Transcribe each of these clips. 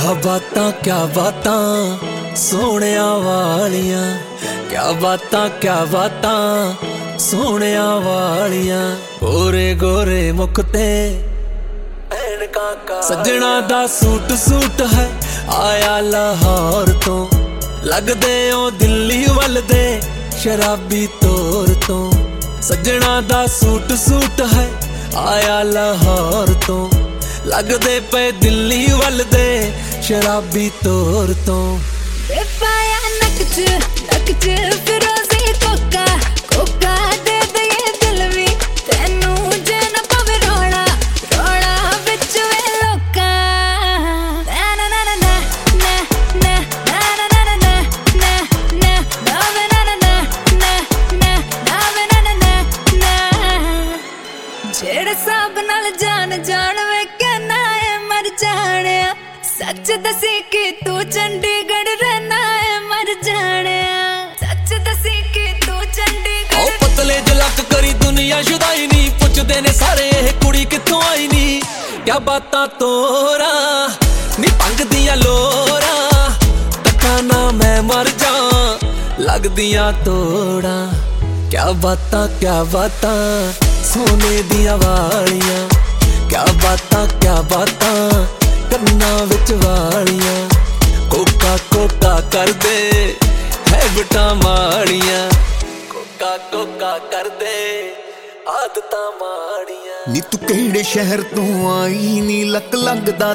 क्या बातां सोहणिया वालियां, क्या बातां सोहणिया वालियां। गोरे गोरे मुख ते सजना दा सूट है आया लाहौर तो, लगदे ओ दिल्ली वल दे शराबी तौर तो। सजना दा सूट है आया लाहौर तो, लगदे पे दिल्ली वल दे शराबी तौर तो। पाया नक च फिरोजी कोका कोका दे दे दिल भी तेनू जे न पवे रोना रोना विच वे लोका। ना ना ना ना ना ना ना ना ना ना ना ना ना ना ना ना ना। जेड़े साब नाल जान जान वे कहना है मर जाने, सच दसी कि तू चंडीगढ़ रहना है मर जाने। सच दसी कि तू चंडीगढ़। ओ पतले जलक करी दुनिया शुदाई नी, पुछदे ने सारे ये कुड़ी कित्थों आई नी। क्या बातां तोरा नी भंग दियां लोरा, तक्का ना मैं मर जा लगदियां तोड़ा। क्या बातां सोने दियां वालियां, क्या बातां कन्ना विच वालियां। कोका कर दे है बिटा माड़ियां, कोका कर दे आदतां माड़ियां। नी तू केड़े शहर तो आई नी, लक लगदा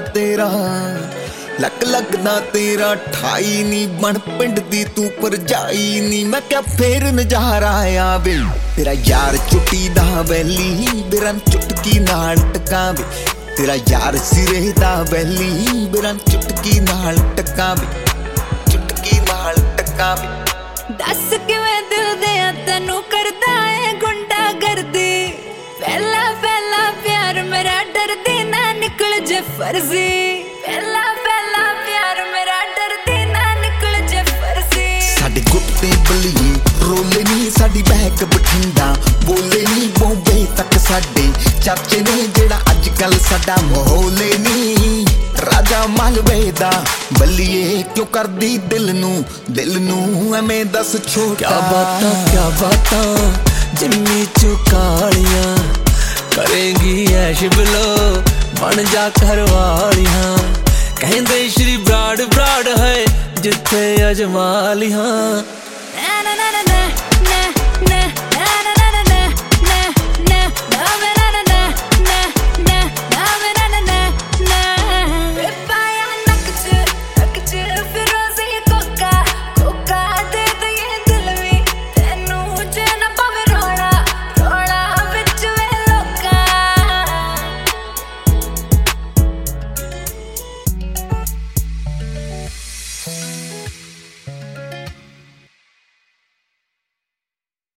तेरा ठाई नी। बन पिंड दी तू परजाई नी, मैं क्या फेर नजारा आवे। तेरा यार चुटी दा वैली बिरन चुटकी नाल टकावे। तेरा यार सिरे दा वैली बिरन चुटकी नाल टकावे, चुटकी नाल टकावे। दस किवें दिल दे तैनू करदा है गुंडा गर्दी। पहला प्यार मेरा डरदी ना निकल जे फर्जी। पहला प्यार मेरा डरदी ना निकल जे फर्जी। साडे गुट ते बलिए रोले नी, साडी बहक बठिंडा बोले नी। बॉम्बे तक साडे चाचे ने जेड़ा अजकल साडा माहौल नी। राजा मालवे दा बलिए क्यों करदी दिल नू एवें दस छोटा। क्या बातां जिम्मी चुकालियां, करेंगी ऐश बिलो बन जा घरवालियां। कहंदे श्री ब्राड़ है जिथे अजमालियां।